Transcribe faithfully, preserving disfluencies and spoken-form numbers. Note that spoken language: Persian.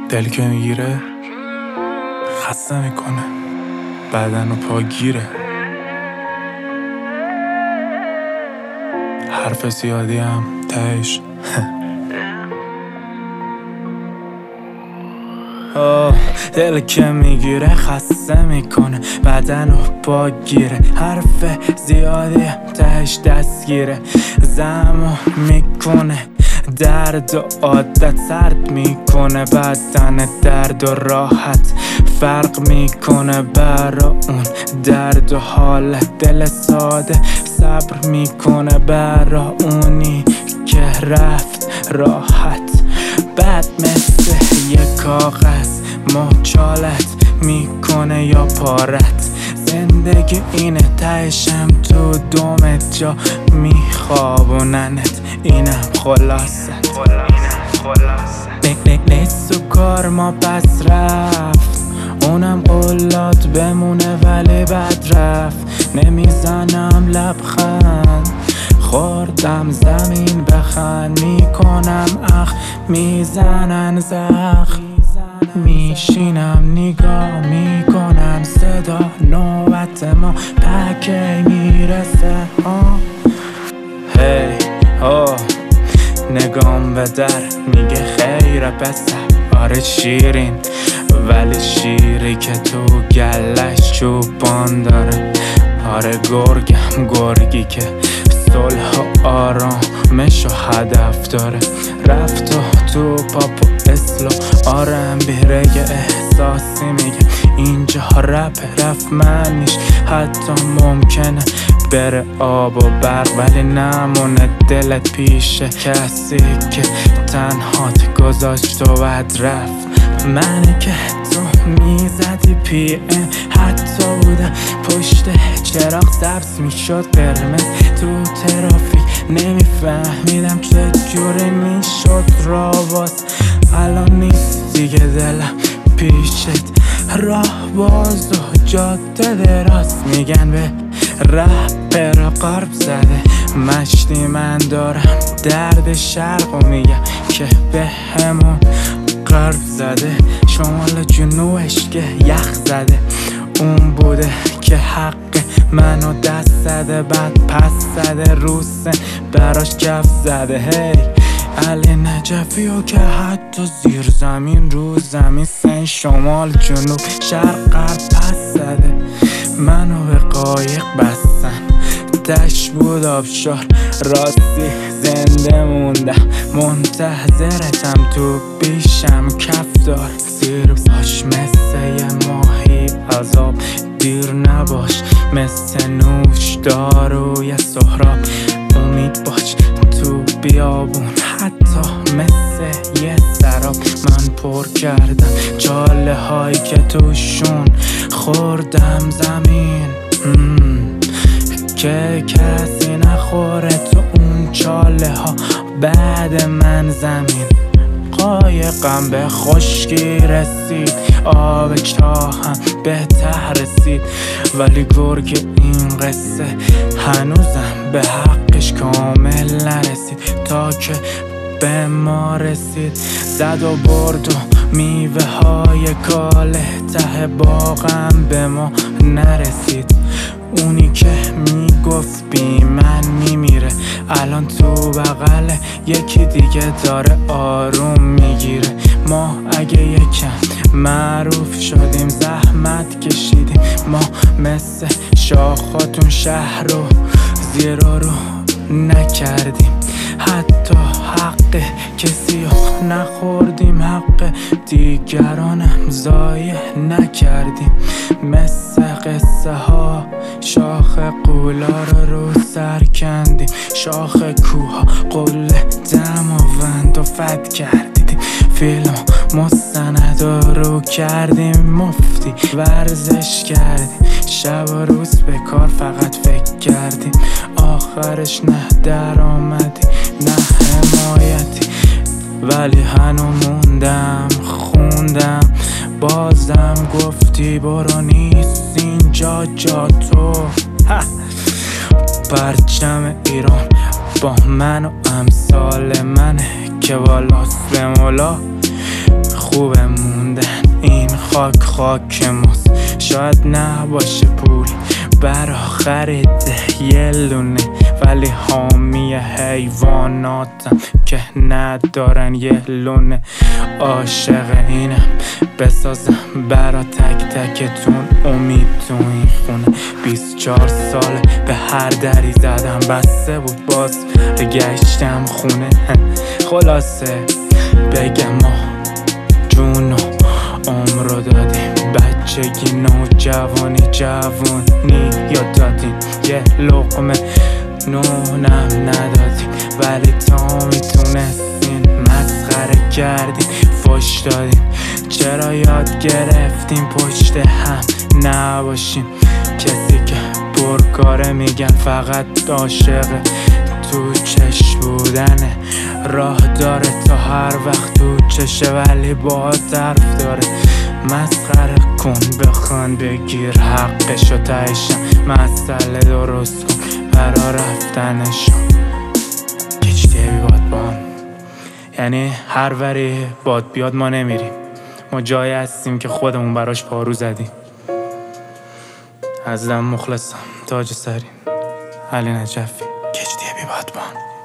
دل که میگیره خسته میکنه، بدن و پا گیره. حرف زیادی هم تهش آه دل که میگیره خسته میکنه، بدن و پا گیره. حرف زیادی تهش دستگیره، زمان میکنه درد و عادت سرد میکنه. بدن درد و راحت فرق میکنه برا اون درد و حالت. دل ساده صبر میکنه برا اونی که رفت راحت. بعد مثل یه کاغذ مچالت میکنه یا پارت. زندگی اینه تهشم تو دومت جا میخوابوننت. اینم خلاصت نیست و کار ما پس رفت. اونم قولات بمونه ولی بد رفت. نمیزنم لبخند خوردم زمین بخند. میکنم اخ میزنن زخم. میشینم نگاه میکنم صدا نوبت ما پکی میرسه. ها هی ها نگام به در میگه خیره پسر. آره شیرین ولی شیری که تو گلش چوبان داره. آره گرگم گرگی که صلح و آرامش و هدف داره. رفت و تو پاپ و اسلو آرم بیرگ احساسی میگه اینجا رپ رفت منیش. حتی ممکنه بره آب و برق ولی نمونه دلت پیش کسی که تنهات گذاشت و بد رفت. منی که تو میزدی پی ام حتی بوده پشت چراغ سبز میشد قرمز تو ترافیک. نمیفهمیدم چه جوری میشد را باز. الان نیست دیگه دلم پیشت راه باز و جاده دراز. میگن به رهبر قرب زده مشتی. من دارم درد شرق و میگم که به همون قرب زده. شمال جنوبش که یخ زده. اون بوده که حق منو دست زده بعد پس زده. روسن براش کف زده. هی علی نجفی و که حتی زیر زمین رو زمین سن شمال جنوب شرق غرب پس زده. منو به قایق بستن دشت بود آبشار. راستی زنده موندم منتظرتم تو پیشم کف دار. زیر باش مثل یه ماهی عذاب دیر نباش مثل نوش داروی سهراب. امید باش تو بیابون حتی مثل یه سراب. من پر کردم چاله هایی که توشون خوردم زمین که کسی نخوره تو اون چاله ها بعد من زمین. قایقم به خشکی رسید آب چاهم به ته رسید ولی گرگ این قصه هنوزم به حقش کامل نرسید. تا که به ما رسید زد و برد و میوه های کاله ته باغم به ما نرسید. اونی که میگفت بی من میمیره الان تو بغل یکی دیگه داره آروم میگیره. ما اگه یکم معروف شدیم زحمت کشیدیم. ما مثل شاخاتون شهر رو زیرا رو نکردیم. حتی حق کسی رو نخوردیم حق دیگرانم ضایع نکردیم. مثل قصه ها شاخ قولا رو رو سر کندیم. شاخ کوها قل دماوند و فد کردیم. فیلم مستند رو کردیم مفتی ورزش کردیم. شب و روز به کار فقط فکر کردیم. آخرش نه در آمدی نه حمایتی ولی هنو موندم خوندم. بازم گفتی برو نیست اینجا جا تو. پرچم ایران با من و امثال منه که بالاست به مولا. خوبه موندن این خاک خاک ماست. شاید نباشه پول برا خرید یه لونه، ولی حامی حیواناتم که ندارن یه لونه. عاشق اینم بسازم برا تک تکتون امید تو این خونه. بیست چهار ساله به هر دری زدم بسته بود، باز گشتم خونه. خلاصه بگم ما جون و عمر رو دادیم، بچگی نوجوانی جوانی یا دادیم، یه لقمه نونم ندادیم ولی تا میتونستین مسخره کردین فش دادین. چرا یاد گرفتیم پشت هم نباشیم؟ کسی که پرکاره میگن فقط عاشق تو چش بودنه، راه داره تا هر وقت تو چشه ولی با طرف داره. مسخره کن بخوان بگیر حقشو تهشم، مسئله درست کن برا رفتنشو. کشتی بی باد بان یعنی هر وری باد بیاد ما نمیریم، ما جایی هستیم که خودمون براش پارو زدیم. از دم مخلصم تاج سرین علی نجفی. کشتی بی باد بان.